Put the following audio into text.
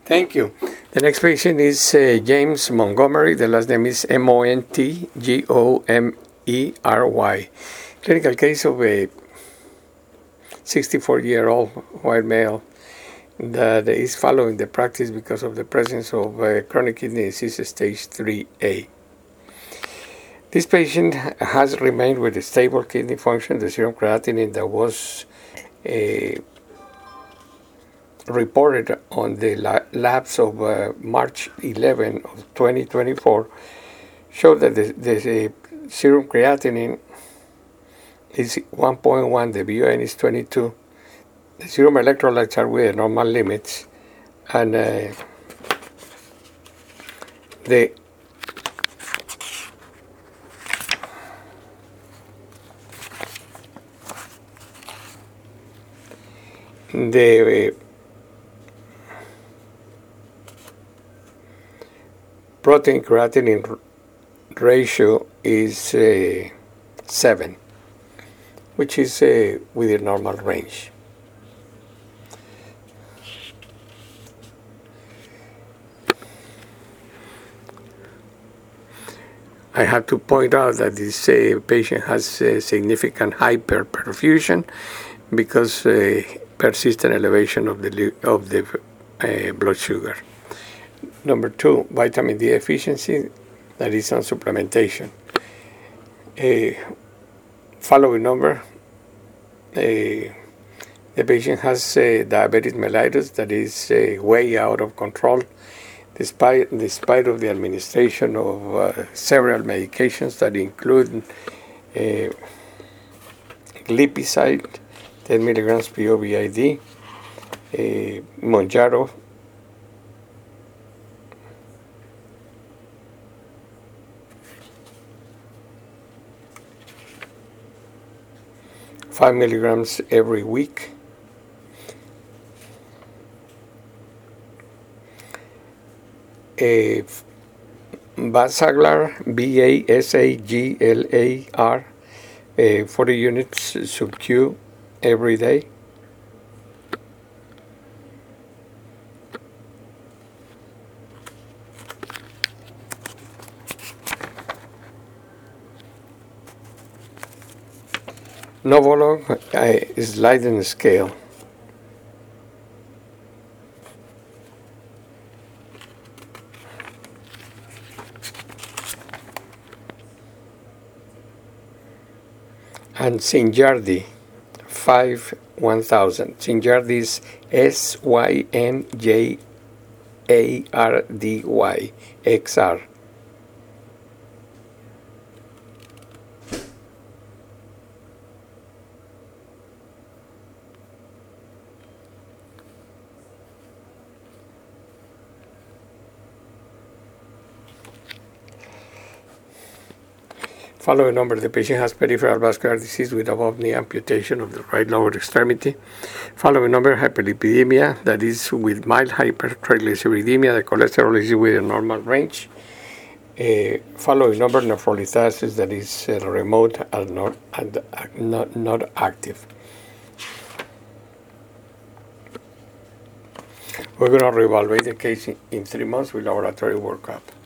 Thank you. The next patient is James Montgomery. The last name is Montgomery. Clinical case of a 64-year-old white male that is following the practice because of the presence of chronic kidney disease stage 3A. This patient has remained with a stable kidney function. The serum creatinine that was reported on the labs of March 11 of 2024 showed that the serum creatinine is 1.1, the BUN is 22, the serum electrolytes are within normal limits, and the protein creatinine ratio is 7, which is within normal range. I have to point out that this patient has significant hyperperfusion because persistent elevation of the blood sugar. Number 2, vitamin D deficiency, that is on supplementation. Following number, the patient has diabetes mellitus that is way out of control, despite of the administration of several medications that include glipizide, 10 milligrams POVID, Mounjaro, five milligrams every week. Basaglar, Basaglar, 40 units sub-Q every day. Novolog, sliding scale. And Synjardy, 5-1000. Synjardy is Synjardy XR. Following number, the patient has peripheral vascular disease with above knee amputation of the right lower extremity. Following number, hyperlipidemia, that is with mild hypertriglyceridemia. The cholesterol is within normal range. Following number, nephrolithasis, that is remote and not active. We're going to reevaluate the case in 3 months with laboratory workup.